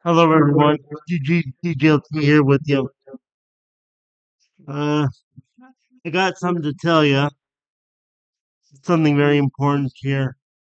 Hello, everyone. DJLT here with you. Uh, I got something to tell you. Something very important here.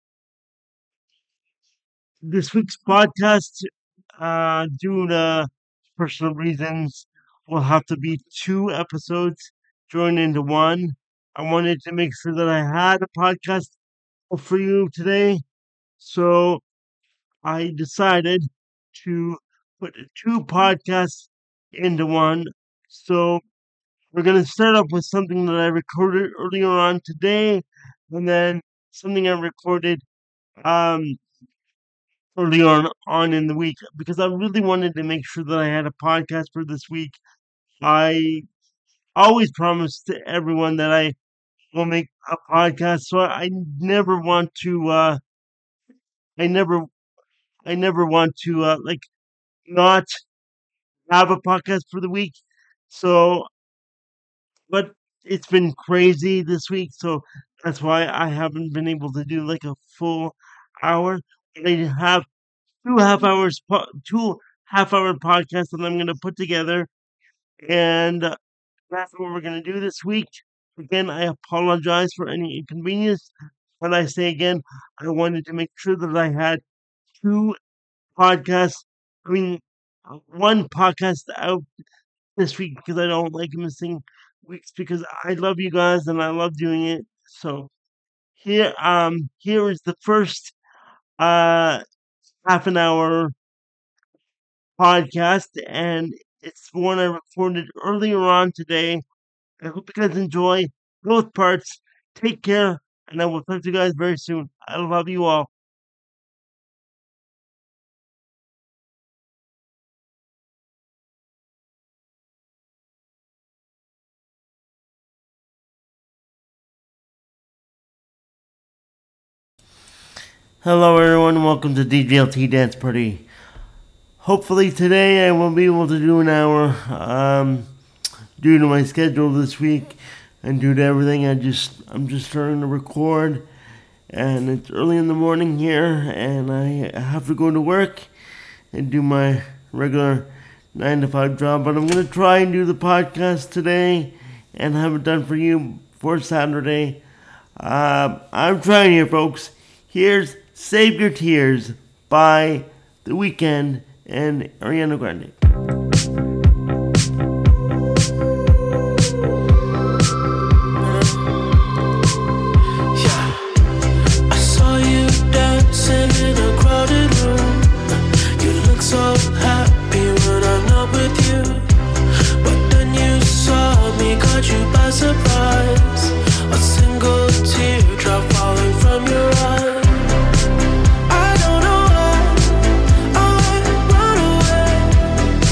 This week's podcast, due to personal reasons, will have to be two episodes joined into one. I wanted to make sure that I had a podcast for you today, so I decided to put two podcasts into one. So we're going to start off with something that I recorded earlier on today, and then something I recorded um, early on in the week because I really wanted to make sure that I had a podcast for this week. I always promise to everyone that I will make a podcast, so I never want to. I never. I never want to not have a podcast for the week. So but it's been crazy this week, so that's why I haven't been able to do like a full hour. I have 2 half hours, 2 half-hour podcasts that I'm going to put together, and that's what we're going to do this week. Again, I apologize for any inconvenience, but I say again, I wanted to make sure that I had two podcasts. I mean, one podcast out this week because I don't like missing weeks because I love you guys and I love doing it. So here is the first uh half an hour podcast, and it's one I recorded earlier on today. I hope you guys enjoy both parts. Take care, and I will talk to you guys very soon. I love you all. Hello, everyone. Welcome to DJLT Dance Party. Hopefully today I will be able to do an hour. Due to my schedule this week and due to everything, I'm just starting to record, and it's early in the morning here, and I have to go to work and do my regular 9 to 5 job. But I'm gonna try and do the podcast today and have it done for you for Saturday. I'm trying here, folks. Here's "Save Your Tears" by The Weeknd and Ariana Grande. Surprise, a single teardrop falling from your eye. I don't know why I run away.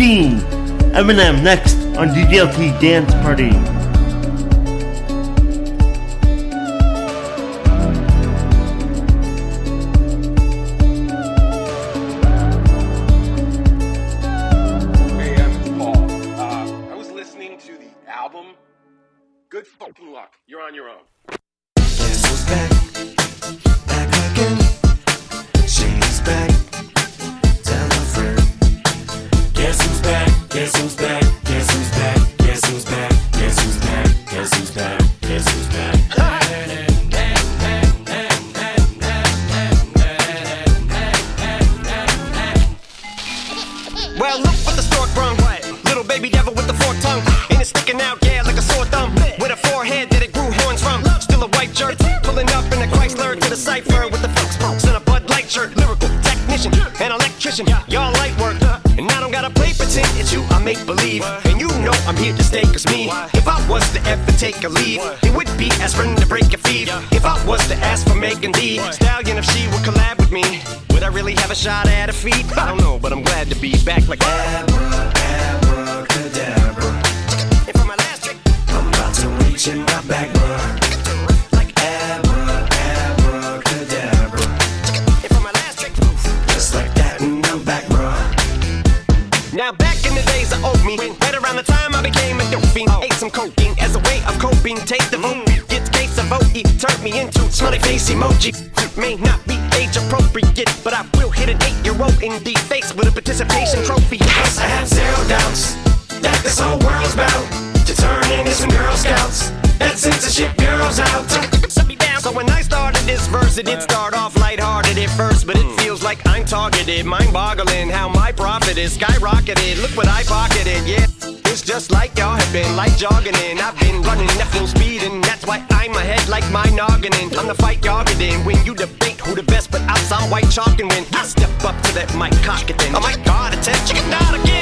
C. Eminem next on DJLT Dance Party. Good fucking luck. You're on your own. Guess who's back? Back again. She's back. Tell a friend. Guess who's back? Guess who's back? Guess who's back? Guess who's back? Guess who's back? Guess who's back? Guess who's back? Well, look what the stork brung. Little baby devil with the forked tongue. And it's sticking out, yeah, like a sore thumb. With a forehead that it grew horns from. Still a white shirt. Pulling up in a Chrysler to the cipher with the folks pokes and a Bud Light shirt. Lyrical technician, an electrician. Y'all light work. And I don't gotta play pretend. It's you I make believe. And you know I'm here to stay, cause me, if I was to ever take a leave, it would be aspirin to break your feet. If I was to ask for Megan Thee Stallion, if she would collab with me, would I really have a shot at her feet? I don't know, but I'm glad to be back like Abracadabra. And for my last trick, I'm about to reach in my back, bruh. like Abracadabra. And for my last trick, Just like that, and I'm back, bruh. now back in the days of old me, right around the time I became a dope fiend, ate some cocaine as a way of coping. Take the vote, gets case of OE, turned me into smiley face emoji. May not be age appropriate, but I will hit an 8-year-old in the face with a participation trophy. Yes, I have zero doubts that this whole world's bound to turn into some Girl Scouts. That censorship girls out. Shut me down. So when I started this verse, it did start off lighthearted at first, but it feels like I'm targeted. Mind-boggling how my profit is skyrocketed. Look what I pocketed, yeah. It's just like y'all have been, like jogging in. I've been running at full speed, and that's why I'm ahead like my noggin. I'm the fight y'all get in when you debate who the best, but I'll sound white chalk and win. I step up to that mic, cock it then. Oh my God, attention, chicken out again.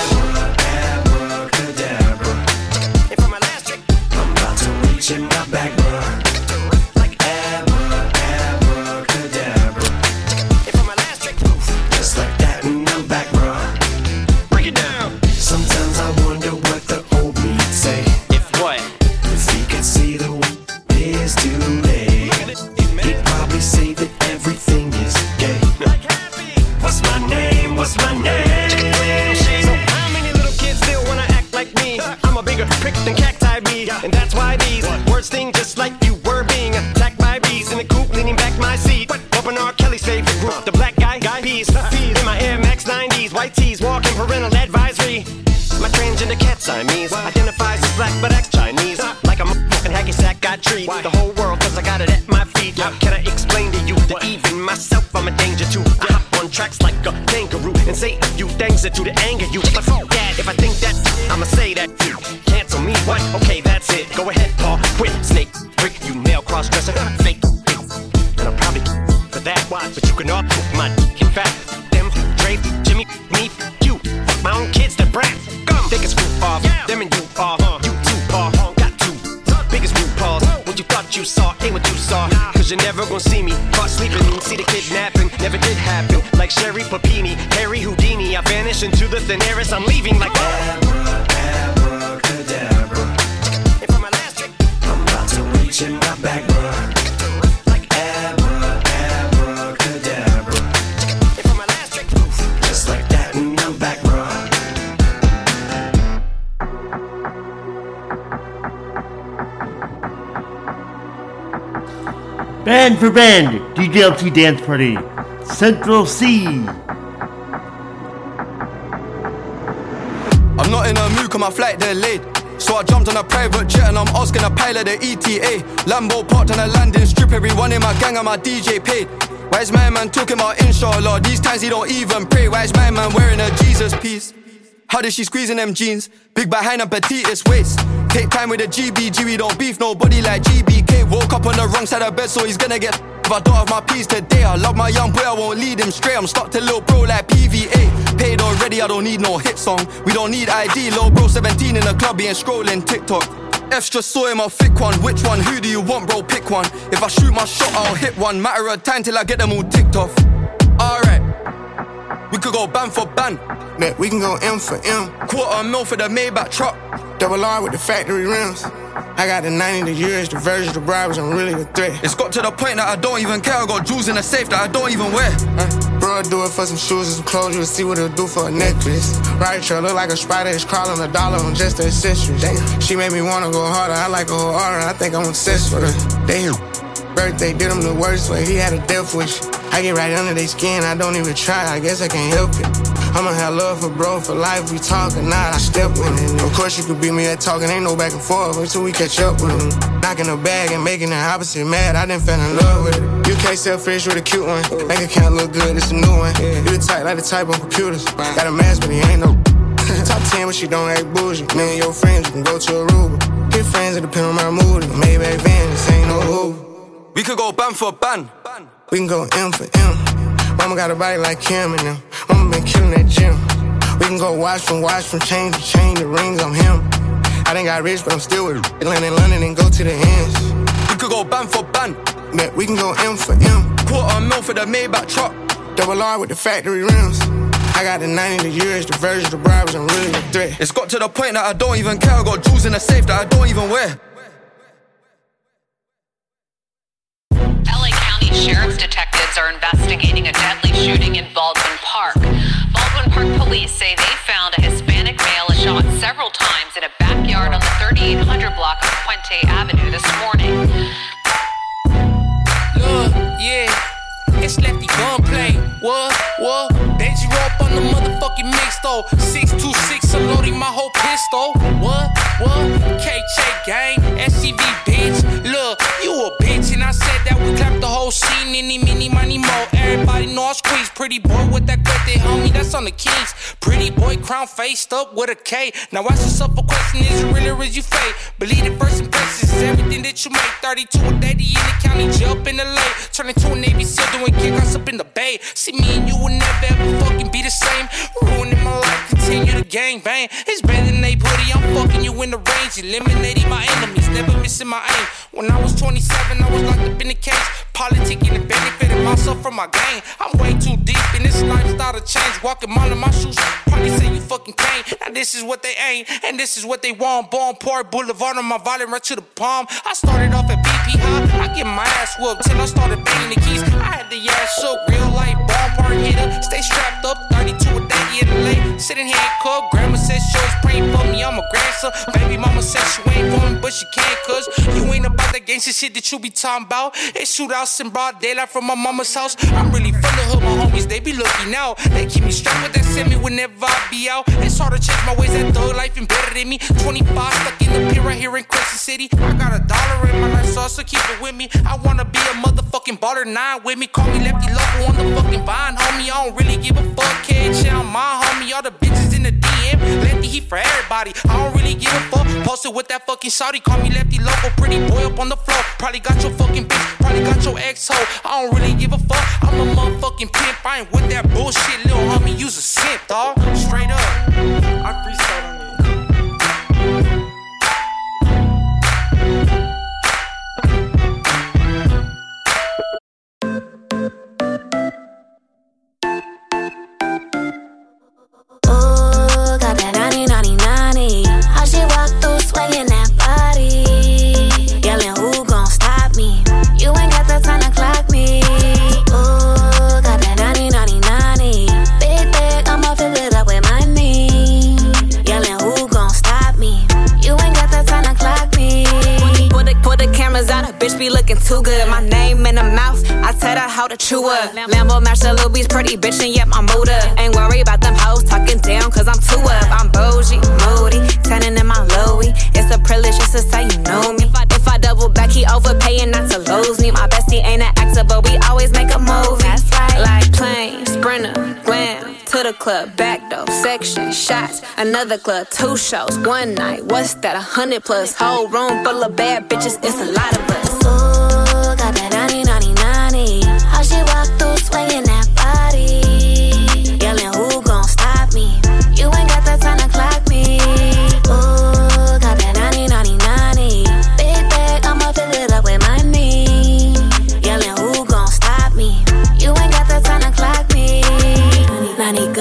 Abracadabra. And for my last trick, I'm about to reach in my back, bruh. like Abracadabra. and for my last trick, Just like that, and I'm back, bruh. break it down. Sometimes I wonder what the old me'd say If what? if he could see the way it is today. He'd probably say that everything is gay. What's my name? What's my name? So how many little kids still wanna act like me? I'm a bigger prick than cacti bee, and that's why these words sting just like you were being attacked by bees in the coop, leaning back my seat. Bumping R. Kelly's favorite group, the black guy peas. In my Air Max 90s, white tees, walking parental advisory. My transgender cat Siamese identifies as black but acts Chinese. Like a motherfucking hacky sack, I treat the whole world cause I got it at my feet. How can I explain to you that even myself I'm a danger to? I hop on tracks like a kangaroo and say a few things that do to anger you. But fuck that, if I think that, I'ma say that. Cancel me, what? Okay, that's it. Go ahead, Paul, quit. Snake, prick, you male cross-dresser, fake. And I'm probably for that, but you can all my in fact, them, Dre, Jimmy, me, you. Fuck my own kids, they're brats. Take a screw off, them and you off. You too, Paul, got two biggest root paws. What you thought you saw ain't what you saw. Cause you're never gonna see me caught sleeping. See the kidnapping, never did happen. Like Sherry Papini, Harry Houdini. I vanish into the thin air as I'm leaving like Abracadabra. And for my last trick, I'm about to reach in my back, bruh. like Abracadabra. and for my last trick, Just like that, and I'm back, bruh. Band for band, DJLT Dance Party. Central C. I'm not in a mood cause my flight delayed. So I jumped on a private jet and I'm asking a pilot the ETA. Lambo parked on a landing strip, everyone in my gang and my DJ paid. Why is my man talking about inshallah? These times he don't even pray. Why is my man wearing a Jesus piece? How did she squeeze in them jeans? Big behind and petitest waist. Take time with the GBG, we don't beef nobody like GBK. Woke up on the wrong side of bed, so he's gonna get if I don't have my peace today. I love my young boy, I won't lead him straight. I'm stuck to little bro like PVA. Paid already, I don't need no hit song. We don't need ID, little bro 17 in the club, he ain't scrolling TikTok. F's just saw him, I'll thick one. Which one? Who do you want, bro? Pick one. If I shoot my shot, I'll hit one. Matter of time till I get them all ticked off. Alright. We could go ban for ban. That we can go M for M. $250,000 for the Maybach truck. Double R with the factory rims. I got the 90, the years, the versions, the bribes, I'm really the threat. It's got to the point that I don't even care. I got jewels in the safe that I don't even wear. Bro, do it for some shoes and some clothes. You'll see what it'll do for a necklace. Right, sure, look like a spider is crawling $1 on just the accessories. Damn. She made me wanna go harder. I like her whole aura. I think I'm obsessed with her. Damn. Birthday did him the worst way. He had a death wish. I get right under their skin. I don't even try. I guess I can't help it. I'ma have love for bro for life. We talk or not, I step with it. Of course you could beat me at talking. Ain't no back and forth until we catch up with him. Knocking the bag and making the opposite mad. I done fell in love with it. You can't sell fish with a cute one. Bank account look good, it's a new one. You the type like the type on computers. Got a mask but he ain't no. Top 10 but she don't act bougie. Me and your friends, you can go to Aruba. Get friends, it depend on my mood. Maybach van, this ain't no Uber. We could go ban for ban. We can go M for M. Mama got a body like Kim and them. Mama been killing that gym. We can go watch from chain to chain, the rings on him. I done got rich, but I'm still with it. Land in London and go to the ends. We could go ban for ban. That we can go M for M. $250,000 for the Maybach truck. Double R with the factory rims. I got the 90, the years, the versions, the bribes, I'm really the threat. It's got to the point that I don't even care. I got jewels in the safe that I don't even wear. LA County Sheriff's detectives are investigating a deadly shooting in Baldwin Park. Baldwin Park police say they found a Hispanic male shot several times in a backyard on the 3800 block of Puente Avenue this morning. Look, yeah, it's Lefty gunplay. What? Benji up on the motherfucking mix though. 626 unloading my whole pistol. What? KJ gang, SCV bitch. Look, you a bitch, and I said that we clapped the whole scene. Any, mini, money, mo. Everybody know I squeeze. Pretty boy with that birthday, homie, that's on the Kings. Pretty boy, crown faced up with a K. Now ask yourself a question: is it real or is you fake? Believe the first impressions is everything that you make. 32 a daddy in the county, jump in the lake. Turn into a Navy SEAL, doing kick-offs up in the bay. See me and you will never ever fucking be the same. Ruining my life, continue to gang bang. It's better than they putty, I'm fucking you in the range. Eliminating my enemies, never missing my aim. When I was 27, I was locked up in the cage. Politicking and benefiting myself from my game. I'm way too deep in this lifestyle to change. Walking all in my shoes, probably say you fucking can't. Now this is what they ain't, and this is what they want. Born Park Boulevard on my violin right to the palm. I started off at BP High, I get my ass whooped till I started banging the keys. I had the ass shook, real life Born Park hitter. Stay strapped up, 32 a day in the late. Sitting handcuffed, grandma says she always praying for me, I'm a grandson. Baby mama says she ain't for me, but she can't, cause you ain't about that gangsta shit that you be talking about. It's shootouts in broad daylight from my mama's house. I'm really from the hood, my homies, they be looking out. They keep me strapped with that semi whenever I be out. It's hard to change my ways, that thug life and better than me. 25 stuck in the pit right here in Crescent City. I got $1 in my life, so keep it with me. I wanna be a motherfucking baller, 9 with me. Call me Lefty Loco on the fucking vine, homie. I don't really give a fuck, kid. Shit, I'm my homie. All the bitches in the DM, Lefty heat for everybody. I don't really give a fuck. Posted with that fucking shawty, call me Lefty Loco. Pretty boy up on the floor. Probably got your fucking bitch, probably got your ex-hoe. I don't really give a fuck. I'm a motherfucking pimp. I ain't with that bullshit, little homie. Use a simp, dawg. Straight up. I freestyle on you. Swinging that body, yelling, who gon' stop me? You ain't got the time to clock me. Ooh, got that 90, big bag, I'ma fill it up with money. Yelling, who gon' stop me? You ain't got the time to clock me. Put the cameras out, a bitch be looking too good. My name in the mouth, I tell her how to chew up. Lambo match the Lil B's pretty bitch, and yet my mood up. Ain't worried about them hoes talking down, cause I'm too up. I'm bougie, moody, tanning in my Louis. It's a privilege just to say you know me. If I double back, he overpaying not to lose me. My bestie ain't an actor, but we always make a movie. That's right. Like plane, sprinter, glam, to the club, back door, section, shots, another club, 2 shows, 1 night. What's that? 100 plus. Whole room full of bad bitches. It's a lot of us. Ooh, got that 90. How she walk through swinging that body, yelling, who gon' stop me? You ain't got the time to clock me. Ooh, got that 90, big bag, I'ma fill it up with money. Yelling, who gon' stop me? You ain't got the time to clock me. 90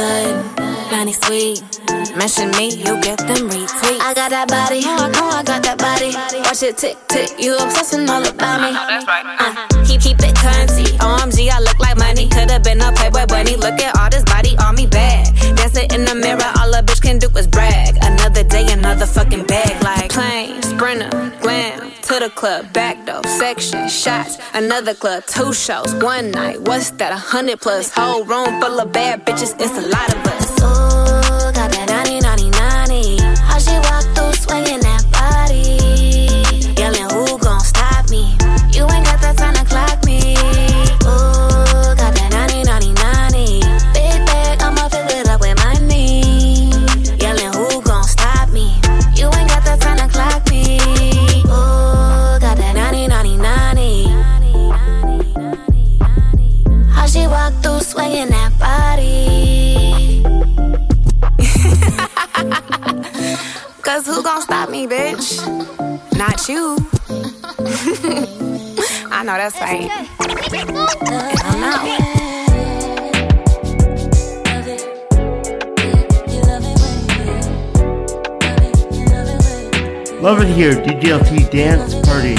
weed. Mention me, you get them retweets. I got that body, I got that body. Watch it tick tick, you obsessing all about me. That's right. Keep it currency. OMG, I look like money. Could've been a Playboy bunny. Look at all this body on me bad. Dancing in the mirror, all a bitch can do is brag. Another day, another fucking bag. Like plane, sprinter, glam. To the club, back door, section, shots. Another club, 2 shows, 1 night. What's that? 100 plus. Whole room full of bad bitches. It's a lot of us. Ooh, got that 90. How she walk through swinging that body, yelling, who gon' stop me? You ain't got the time to clock me. Ooh, got that 90. Big bag, I'ma fill it up with money. Yelling, who gon' stop me? You ain't got the time to clock me. Ooh, got that 90. How she walk through swinging that body. Cause who gon' stop me, bitch? Not you. I know that's right. I'm not. Love it here, DDLT Dance Party.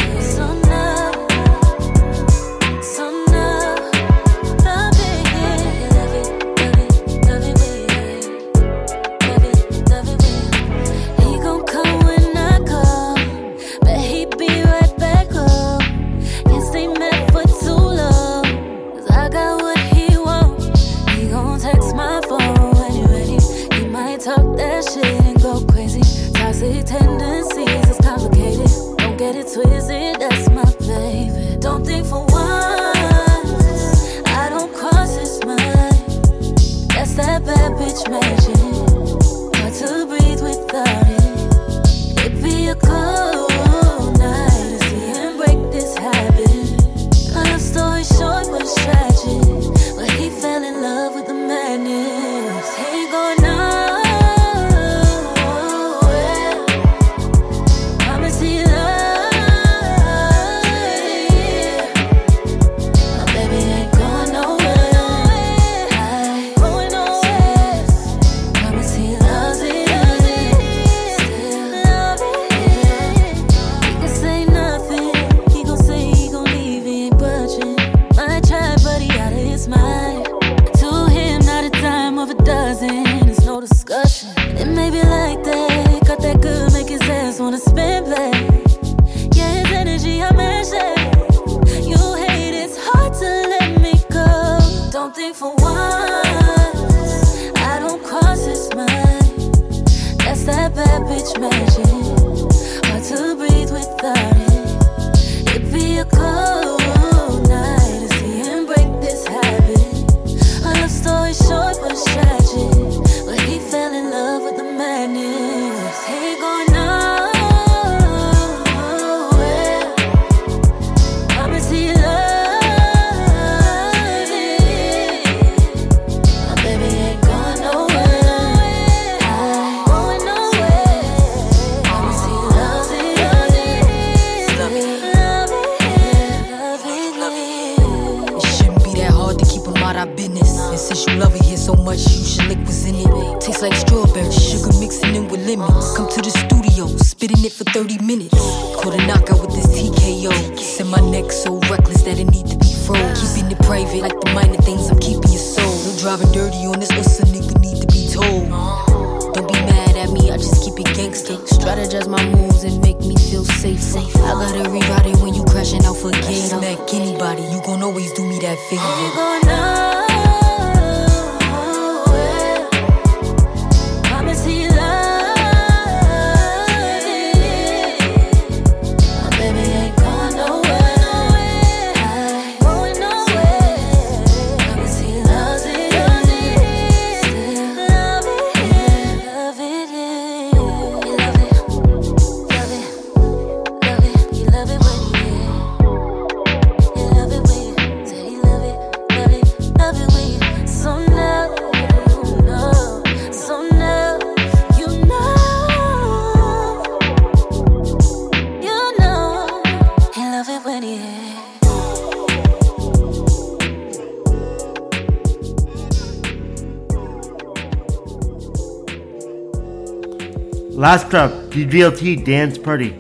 Twisted, that's my baby. Don't think for once I don't cross his mind. That's that bad bitch magic. Hard to breathe without it. It'd be a cold night to see him break this habit. Long story short was tragic, but he fell in love with the madness. He ain't going nowhere. Promise he it may be like that, got that good, make his ass wanna spin back. Yeah, his energy, I match that. You hate, it's hard to let me go. Don't think for once I don't cross his mind. That's that bad bitch magic. Hard to breathe without it. It'd be a cold night to see him break this habit. A love story short was tragic, but he fell in love with the madness. He ain't going nowhere. Promise he loves it. My baby ain't going nowhere. I ain't going nowhere. Promise he loves it. Love it. It shouldn't be that hard to keep him out our business. And since you love it here so much, you should lick what's in it. Tastes like strawberry, sugar mixing in with lemons. Come to the studio, spitting it for 30 minutes. Caught a knockout with this TKO. Kissing my neck so reckless that it need to be froze. Keeping it private, like the minor things, I'm keeping your soul. No driving dirty on this, us a nigga need to be told. Don't be mad at me, I just keep it gangster. Strategize my moves and make me feel safer. I gotta rewrite it when you crashing out for game. Smack anybody, you gon' always do me that favor. Love it Last up, DVLT Dance Party.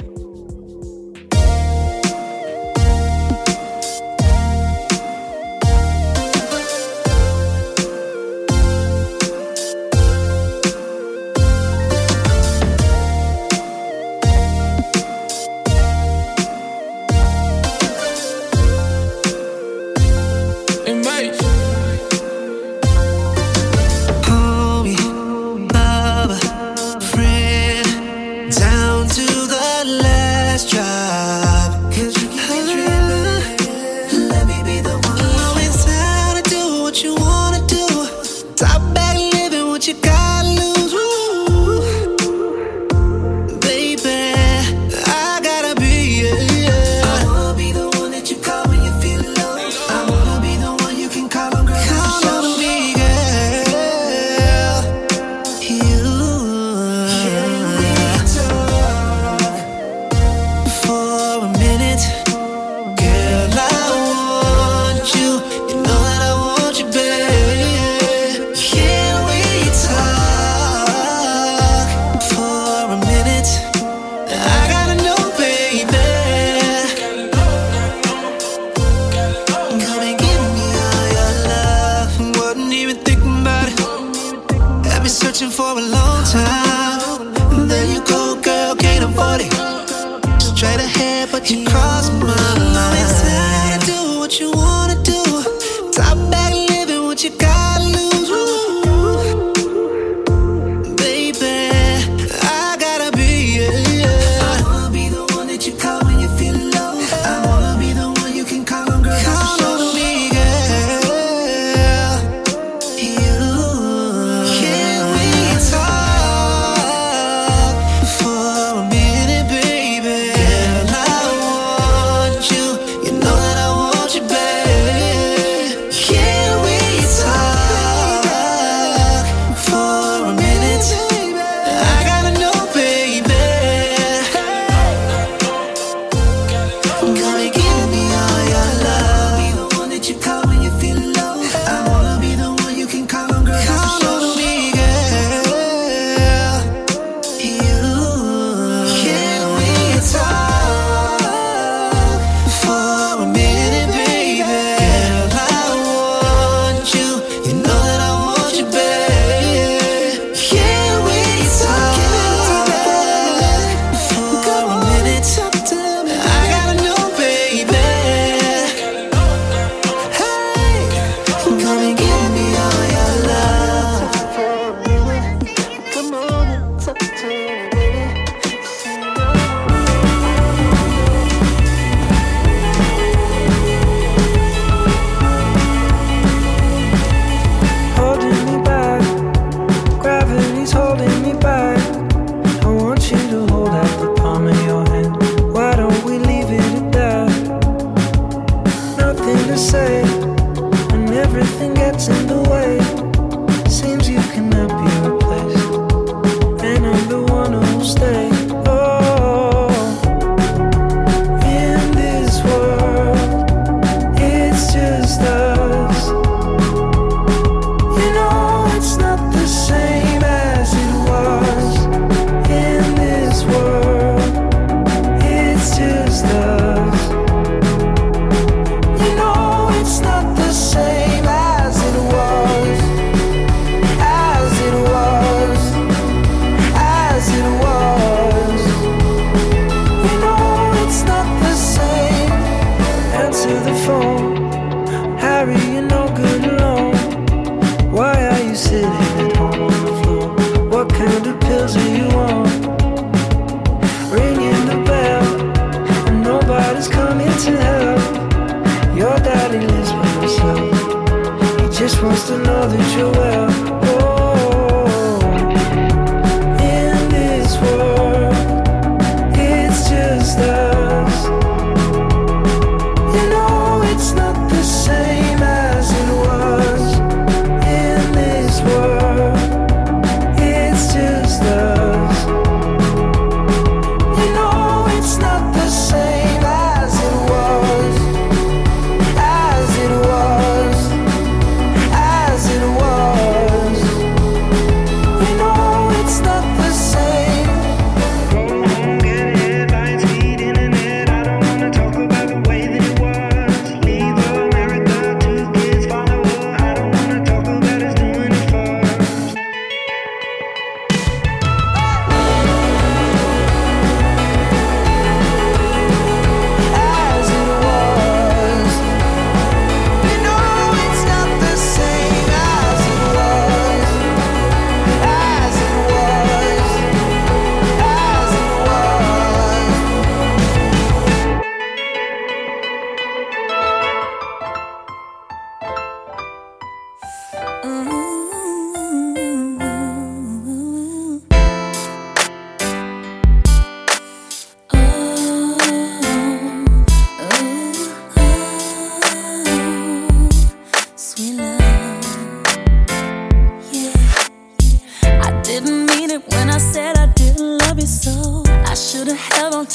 As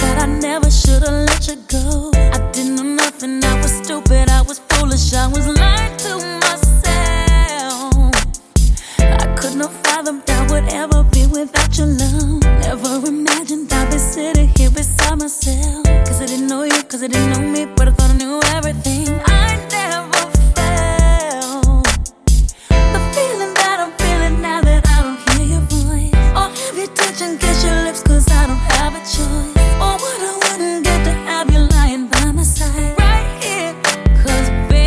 that I never should've let you go. I didn't know nothing, I was stupid, I was foolish, I was lying to myself. I could not fathom that would ever be without your love. Never imagined I'd be sitting here beside myself. Cause I didn't know you, cause I didn't know me, but I thought I knew everything. I never felt the feeling that I'm feeling now that I don't hear your voice. Or have you touch and kiss your lips cause I don't have a choice. Or what I wouldn't get to have you lying by my side right here. Cause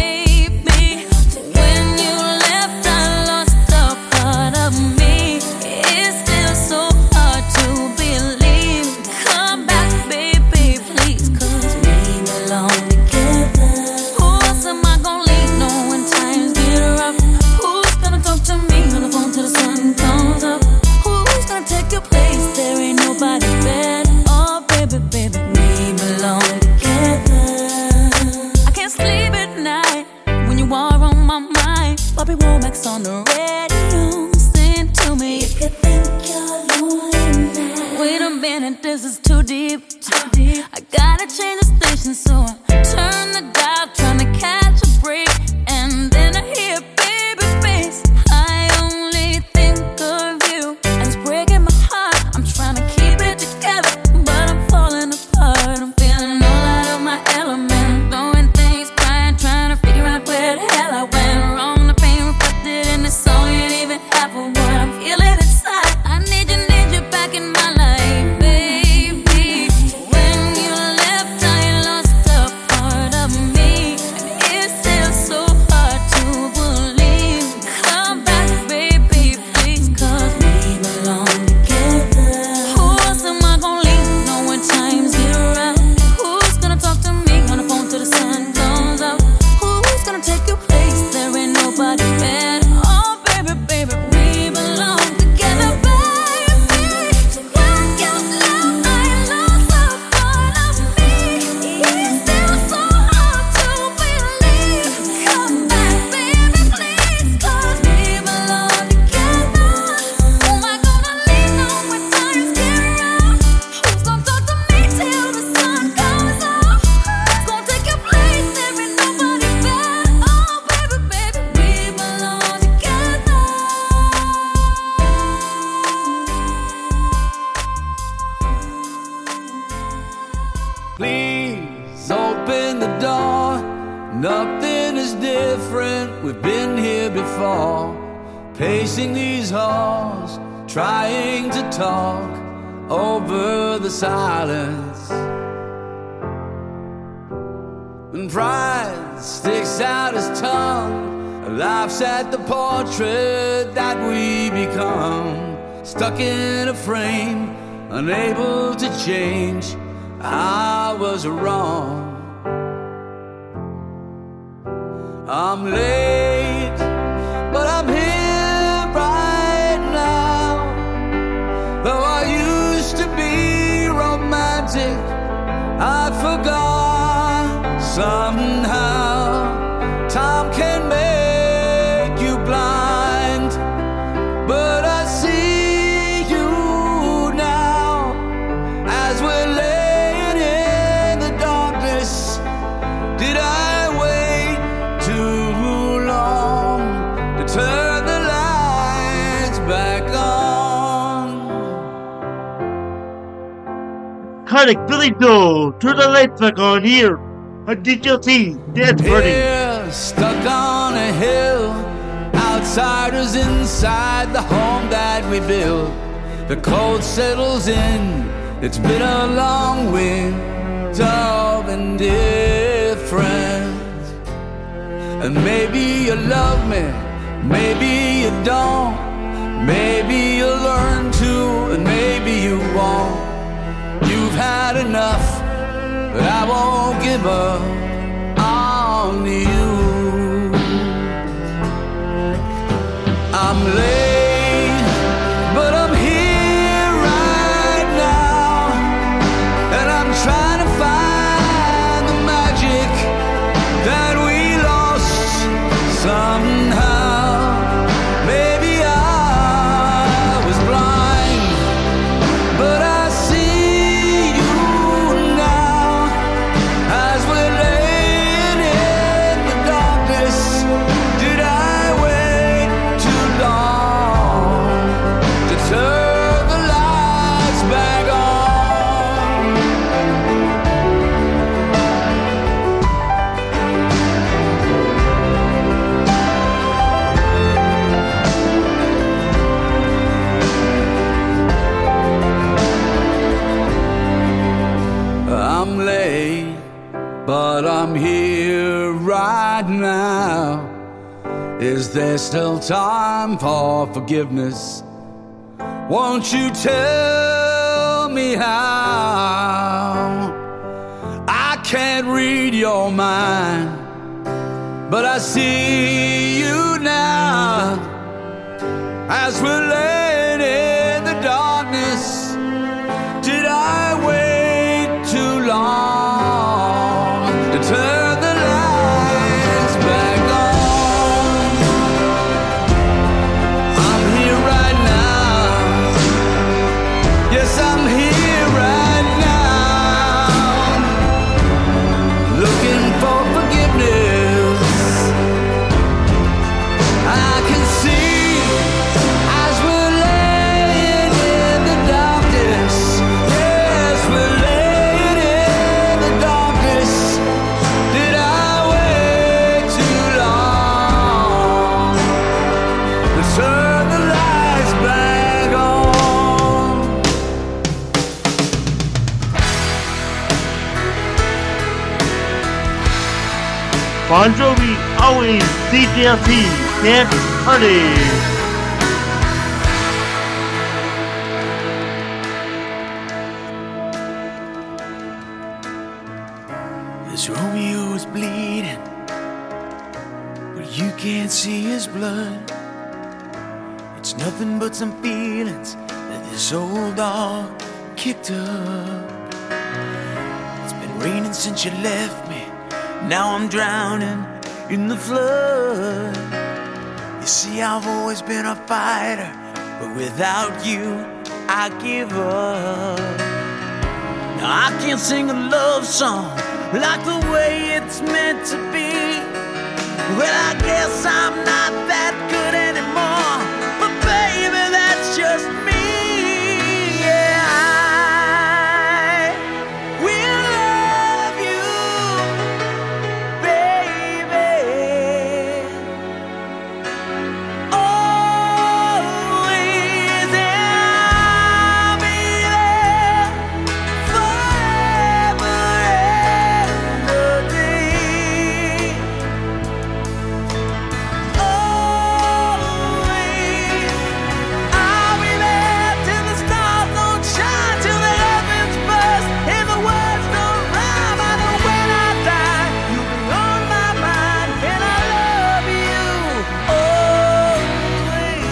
baby, when you left I lost a part of me. It's still so hard to believe. Come back baby please, cause we belong together. Who else am I gonna leave no when times get rough? Who's gonna talk to me on the phone till the sun comes up? Who's gonna take your place? There ain't nobody better. Oh baby, baby, we belong together. I can't sleep at night when you are on my mind. Bobby Womack's on the radio, sing to me. If you think you're lonely now, wait a minute, this is too deep. I gotta change the station, so I turn the dial, trying to catch a break. And then I hear baby face. I only think of you, and it's breaking my heart. I'm trying to keep it together, but I'm falling apart. I'm feeling all out of my element, throwing things, crying, trying to figure out where the hell I went wrong. The pain reflected in this song ain't even half of what I'm feeling inside. I need you back in my life, baby. When you left, I lost a part of me, and it's still so hard to believe. Come back, baby, please, cause we belong together. Who else am I gonna leave? No when times get rough. Who's gonna talk to me on the phone till the sun comes up? Who's gonna take your place? There ain't nobody better. Oh baby, baby, we belong together, baby. When you left, I lost a part of me. It's still so hard to believe. Come back, baby, please, cause we belong together. Who am I gonna leave now when times get rough? Who's gonna talk to me till the sun comes up? Who's gonna take your place? There ain't nobody better. Oh baby, baby, we belong together. Please open the door. Nothing is different. We've been here before. Pacing these halls, trying to talk over the silence. And pride sticks out his tongue, laughs at the portrait that we become. Stuck in a frame, unable to change. I was wrong. I'm late, but I'm here right now. Though I used to be romantic, I forgot somehow. Time can make you blind, but I see you now as we're laying in the darkness. Did I wait too long to turn the lights back on? Cardiac Billy Joel, turn the lights back on here. A DJT, Dead Freddy. Here, stuck on a hill, outsiders inside the home that we built. The cold settles in, it's been a long winter of indifference. And maybe you love me, maybe you don't. Maybe you'll learn to, and maybe you won't. You've had enough, but I won't give up on you. I'm late, but I'm here right now, and I'm trying to find the magic that we lost somehow. Maybe I was blind, but I see you but I'm here right now. Is there still time for forgiveness? Won't you tell me how? I can't read your mind, but I see you now. As we're laying in the darkness, did I wait too long to turn the lights back on? I'm here right now. Yes, I'm here right now, looking for forgiveness. I can see as we're laying in the darkness. Yes, we're laying in the darkness. Did I wait too long to turn the lights back on? Bon Jovi, always DJLT, Dance Party. This Romeo is bleeding, but you can't see his blood. It's nothing but some feelings that this old dog kicked up. It's been raining since you left me. Now I'm drowning in the flood. You see, I've always been a fighter, but without you, I give up. Now I can't sing a love song like the way it's meant to be. Well, I guess I'm not that good anymore, but baby, that's just me. Yeah, I will love you, baby, always, and I'll be there forever and a day. Always, I'll be there till the stars don't shine, till the heavens burst and the words don't rhyme. I know when I die, you'll be on my mind, and I love you always.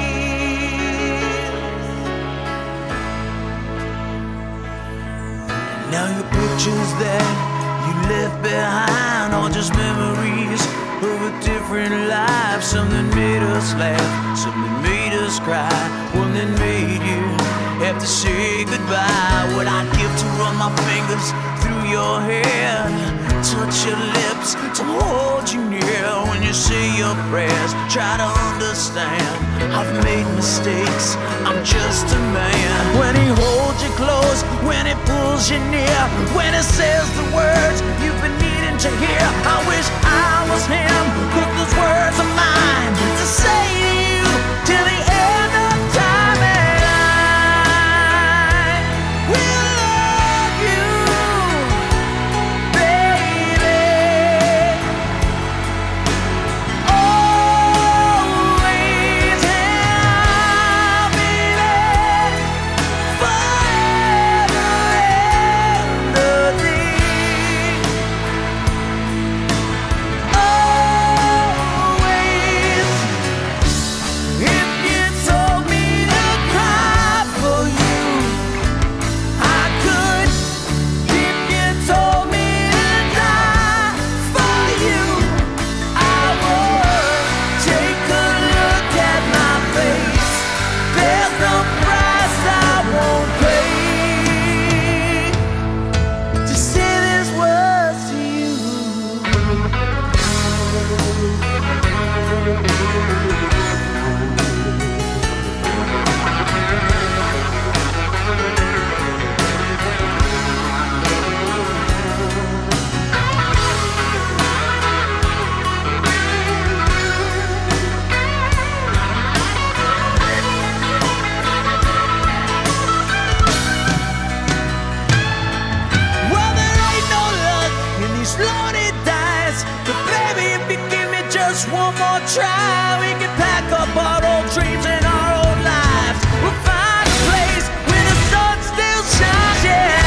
Now your pictures that you left behind are just memories of a different life. Something made us laugh, something made us cry, one that made you have to say goodbye. What I'd give to run my fingers through your hair, touch your lips, to hold you near when you say your prayers. Try to understand, I've made mistakes, I'm just a man. When he holds you close, when he pulls you near, when he says the words you've been needing to hear, I wish I was him, 'cause those words are mine to say to you till the end of time. And I will love you, baby, always, and I'll be there forever and a day. Always, loaded dice. But baby, if you give me just one more try, we can pack up our old dreams and our old lives. We'll find a place where the sun still shines. Yeah.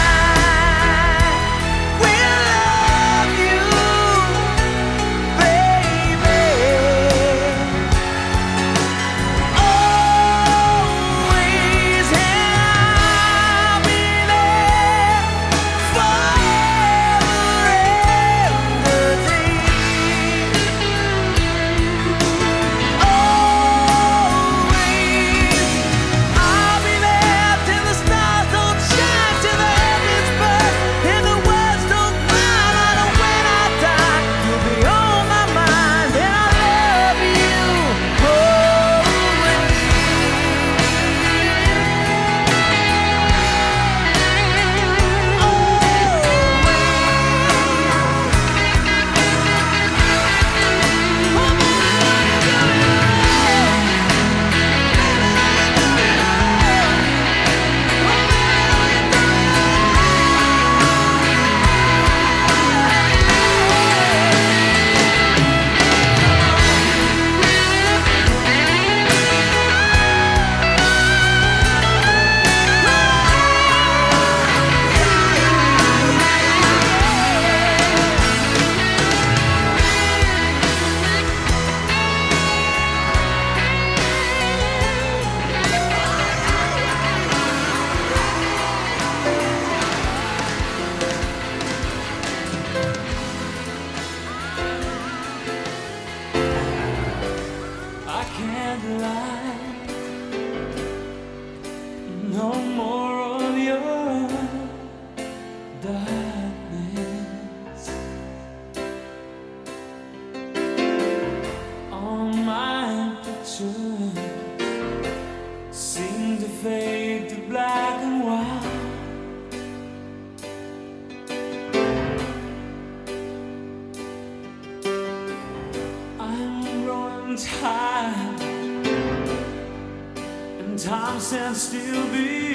Time stands still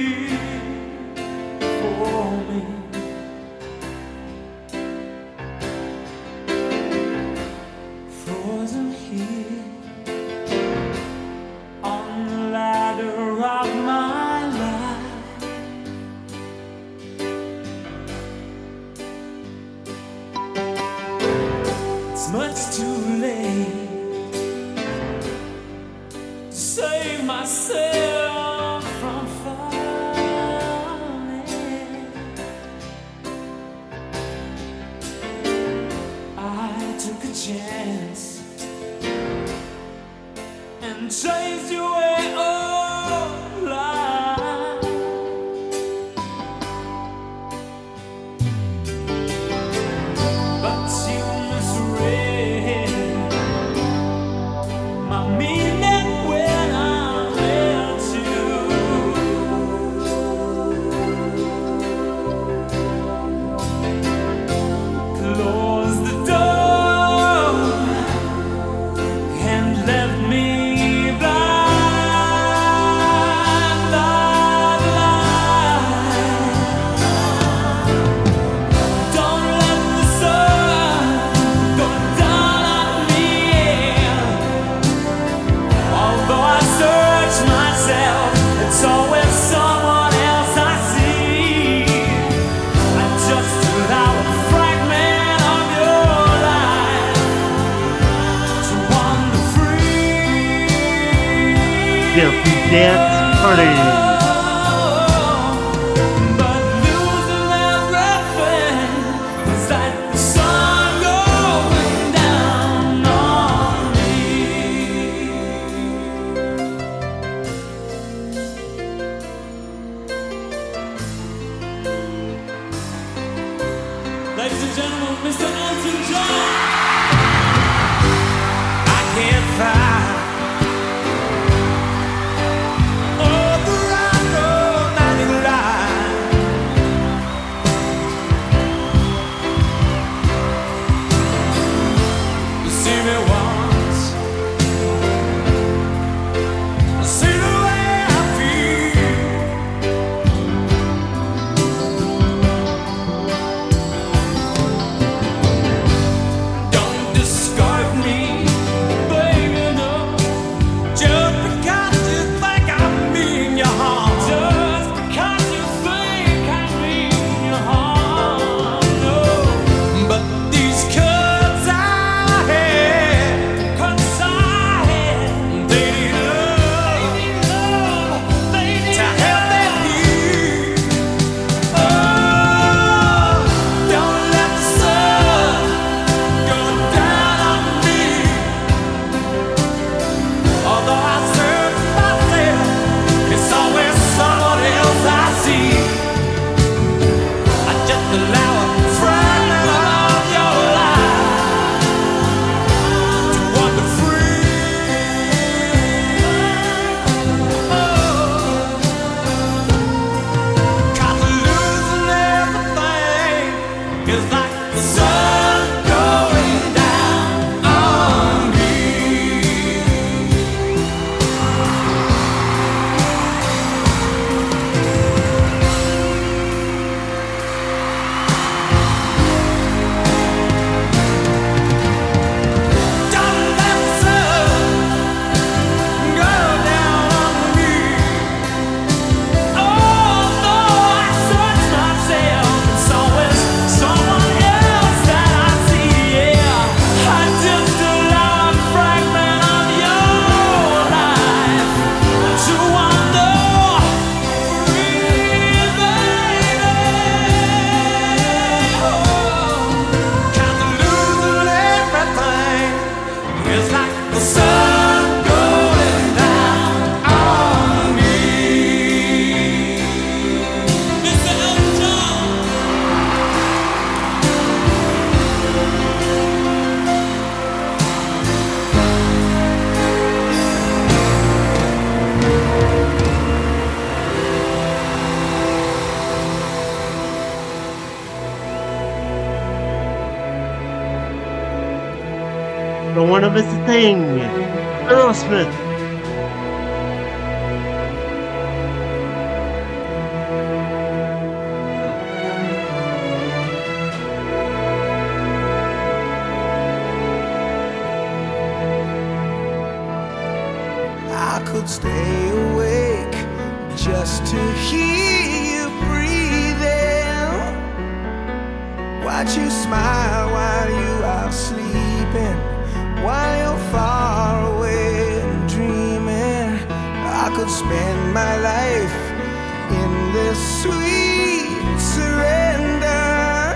before me. Frozen here on the ladder of my life. It's much too late to save myself from falling. I took a chance and chased you away all life. But you misread my meaning when I met you. Close the door and left me blind, blind, blind. Don't let the sun go down on me. Although I search myself, it's always someone else I see. I just allow a fragment of your life to wander free. Filthy Dance Party. But losing everything is like the sun going down on me. Ladies and gentlemen, Mr. Elton John. I can't find all the right romantic line. You see me once, see the way I feel. Don't Want to Miss a Thing. Aerosmith. I could stay awake just to hear you breathing. Watch you smile while you are sleeping, while you're far away and dreaming. I could spend my life in this sweet surrender.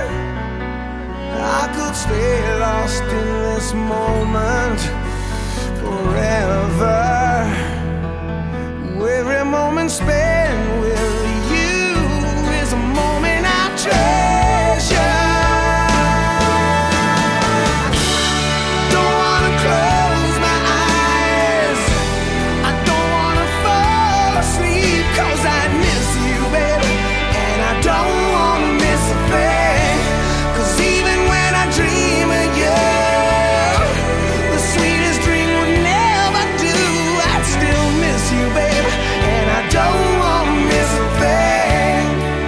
I could stay lost in this moment forever. Every moment spent with you is a moment I treasure. Don't wanna close my eyes, I don't wanna fall asleep, 'cause I miss you, baby, and I don't wanna miss a thing. 'Cause even when I dream of you, the sweetest dream would never do. I'd still miss you, baby, and I don't wanna miss a thing.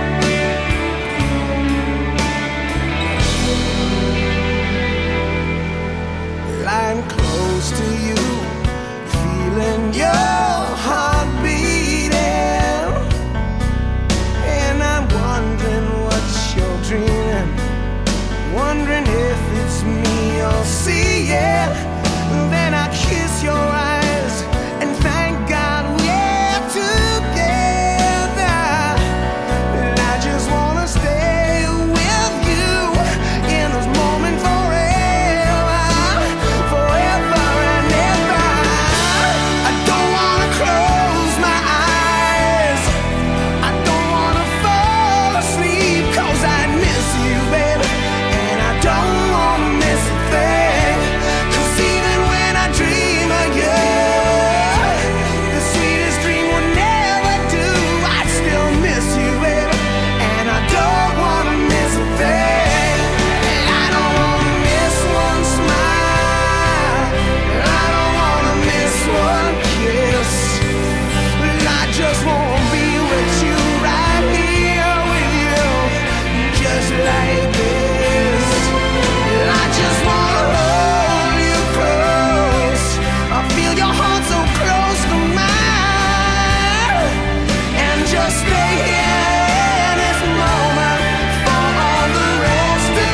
Lying close to you, feeling your heart beating, and I'm wondering what you're dreaming, wondering if it's me you're seeing. Then I kiss your eyes and thank God we're together. And I just wanna stay with you in this moment forever, forever and ever. I don't wanna close my eyes, I don't wanna fall asleep, 'cause I miss you, baby, and I don't wanna miss a thing. 'Cause even when I dream of you, the sweetest dream would never do. I'd still miss you, baby, and I don't wanna miss a thing. I don't wanna miss one smile, I don't wanna miss one kiss. I just wanna be with you, right here with you, just like this. I just wanna hold you close, I feel your heart so close to mine, and just stay here in this moment for all the rest of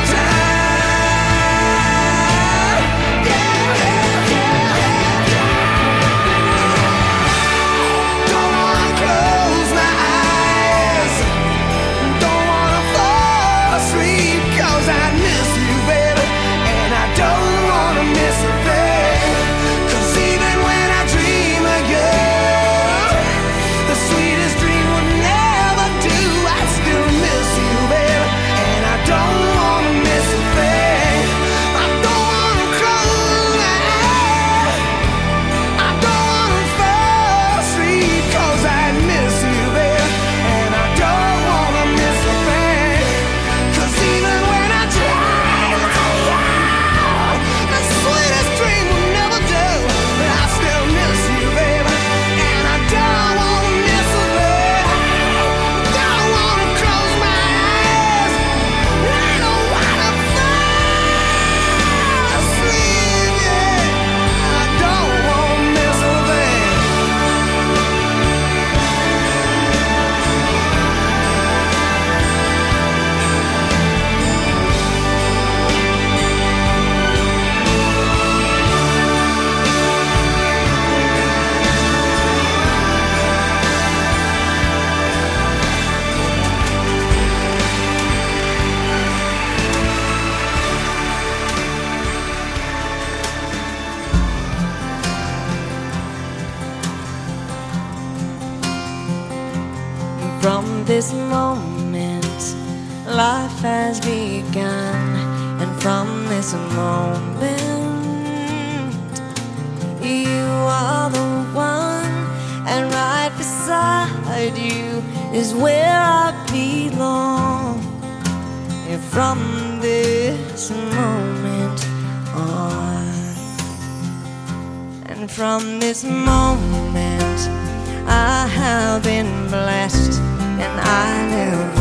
time. Don't wanna close my eyes, don't wanna fall asleep, 'cause I miss you, baby, and I don't wanna miss a thing. 'Cause even when I dream of you, the sweetest dream would never do. I still miss you, baby, and I don't wanna miss a thing. I don't wanna close my eyes, I don't wanna fall asleep, 'cause I miss you, baby, and I don't wanna miss a thing. 'Cause even when I dream of you, the sweetest dream will never do. But I still miss you, baby, and I don't wanna miss a thing. Don't wanna close my eyes, I don't wanna fall asleep, yeah. I don't wanna miss a thing. From this moment, life has begun, and from this moment, you are the one, and right beside you is where I belong. And from this moment on, And from this moment I have been blessed, and I live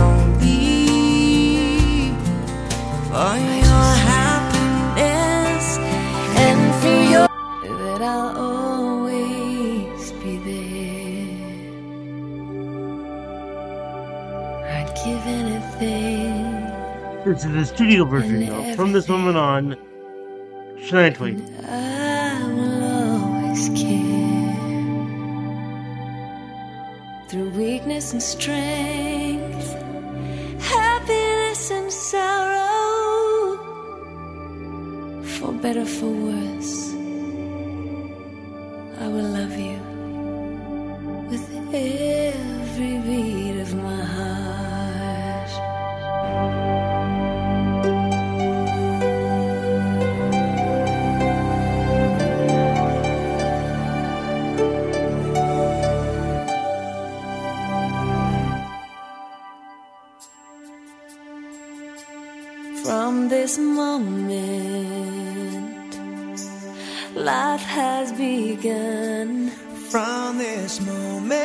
only for your happiness and for your that I'll always be there. I'd give anything. This is the studio version, though. From this moment on, Shania Twain. I will always care through weakness and strength, happiness and sorrow, for better, for worse. I will love you with every beat of my heart. From this moment, life has begun. From this moment,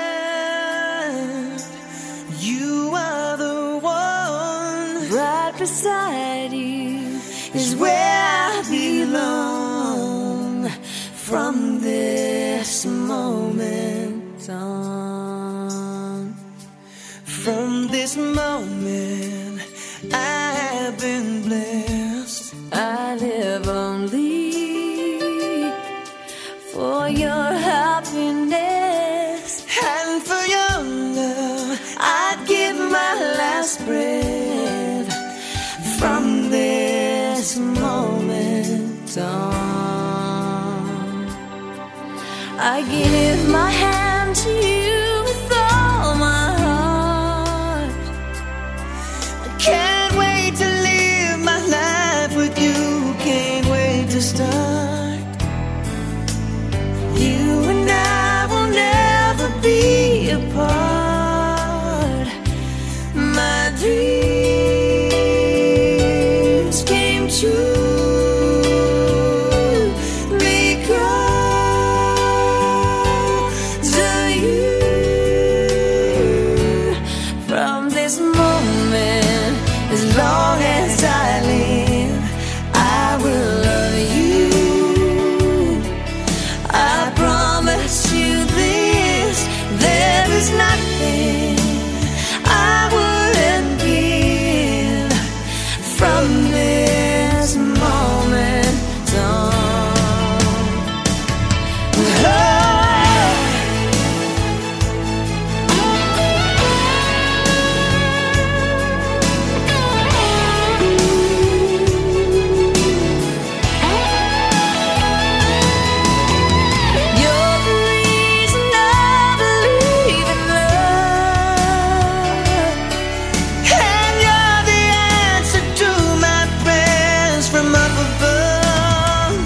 you are the one. Right beside you is where I belong. From this moment on, from this moment, I have been blessed. I live only for your happiness and for your love. I'd give my last breath. From this moment on, I give my hand to you with all my heart. I can't wait to live my life with you. Can't wait to start. You and I will never be apart. My dreams came true because of you. From this moment, as long as I live, I will love you. I promise you this, there is nothing I wouldn't give. From this moment on. You're the reason I believe in love, And you're the answer to my prayers from up above.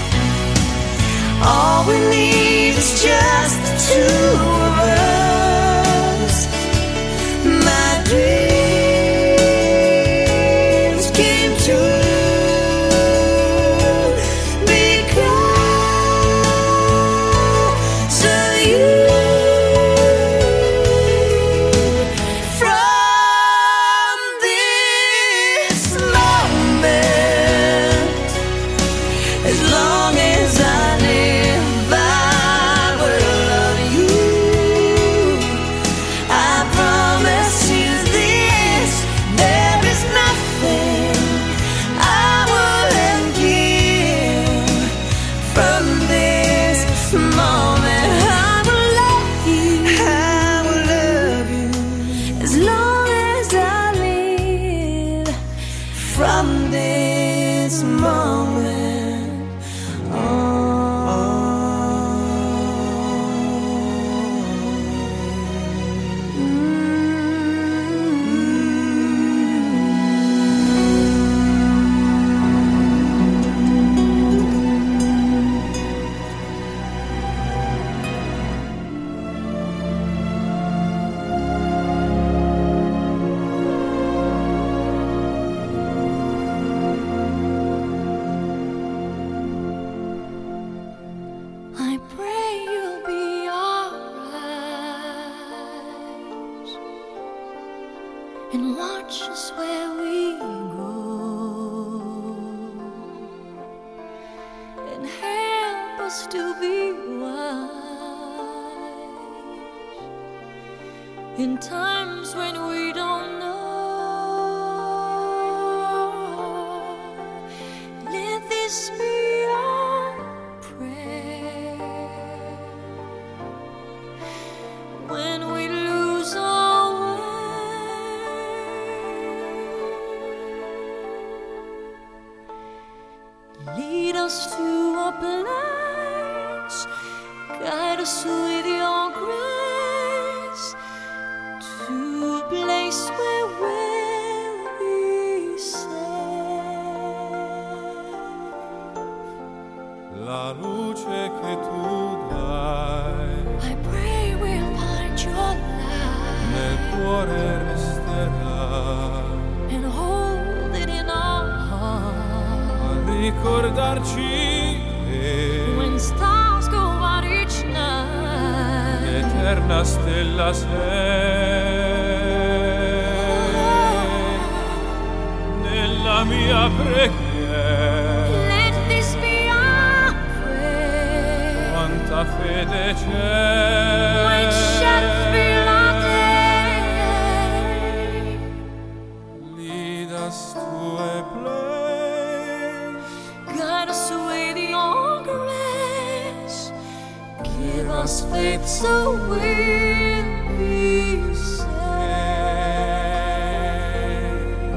all we need is just the two of us. My dreams came true because of you. From this moment, as long as I live, I will love you. I promise you this, there is nothing I wouldn't give. From this moment, I will love you. I will love you. As long as I live. From this moment us where we go and help us to be wise in times when we don't know. Let this be our prayer when we lose our way. Lead us to a place, guide us with your grace, to a place where we'll be safe. La luce che tu dai I pray we'll find your light nel cuore resterà and hold it in our heart. a ricordarci che When stars go out each night, l'eterna stella sei nella mia preghiera. let this be our prayer. Quanta fede c'è When shadows fill our day, lead us to a place, guide us with your grace. Give us faith so we'll be safe.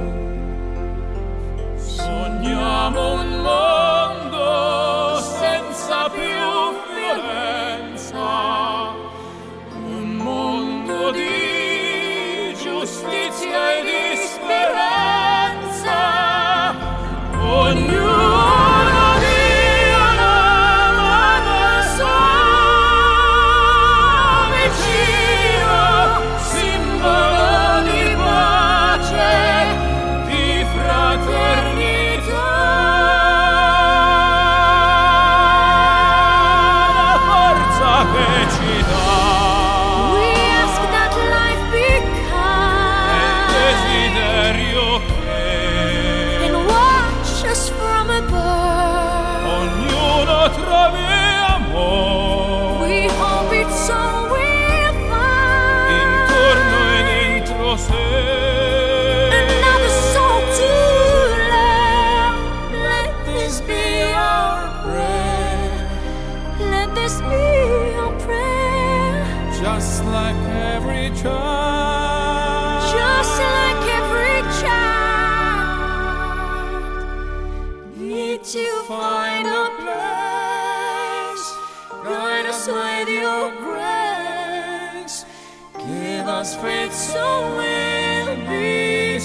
sogniamo un mondo senza più violenza, un mondo di giustizia e di speranza. Ognuno dia una mano al suo vicino, simbolo di pace, di fraternità. La forza che ci dà We ask that life be il kind desiderio che and watch us from above. ognuno trovi amore We hope it's all we'll find. intorno e dentro sé. Another soul to love. Let this be our prayer. Let this be our prayer. Just like every child, Just like every child, need to find a place. Guide us with your grace. Give us faith so we'll be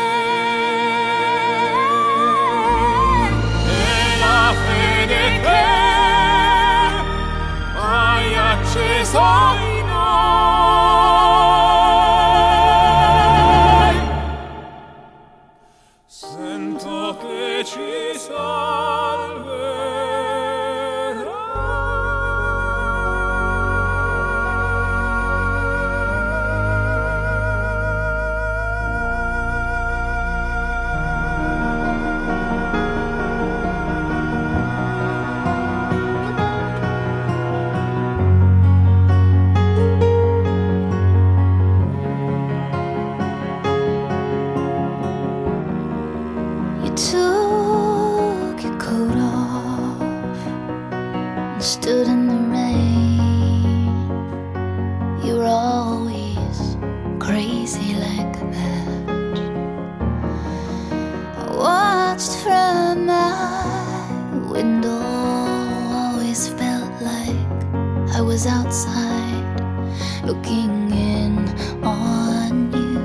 safe. e la fede che hai acceso in noi, sento che ci You took your coat off and stood in the rain. You're always crazy like that. I watched from my window, always felt like I was outside looking in on you.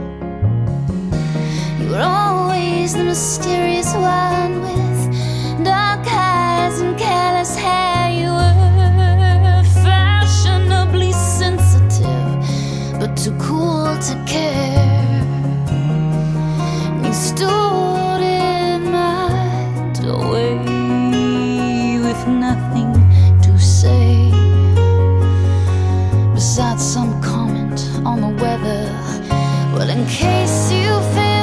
You were always the mysterious one with dark eyes and careless hair. You were fashionably sensitive, but too cool to care. You stood in my doorway with nothing to say, besides some comment on the weather. Well, in case you feel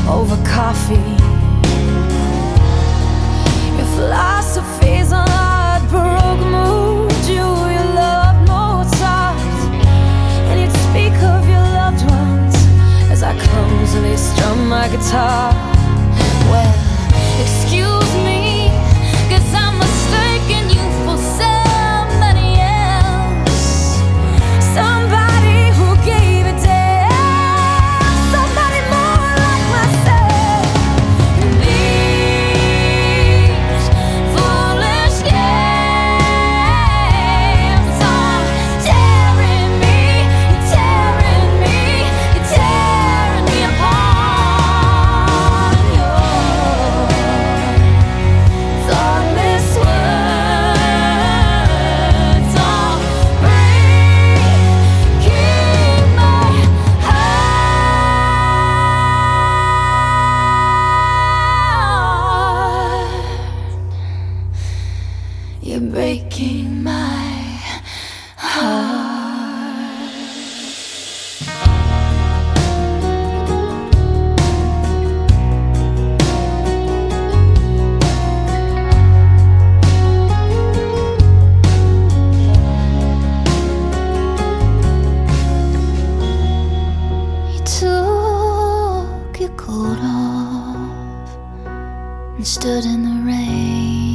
over coffee. Your philosophy's on hard baroque mood. Your love Mozart, and you'd speak of your loved ones as I clumsily strum my guitar. Well, excuse me, 'cause I'm mistaken you for somebody else. Somebody who gave a damn. Somebody more like myself. These foolish games are tearing me, tearing me, tearing me apart. Your thoughtless words are breaking my heart. You're breaking my heart. You took your coat off and stood in the rain.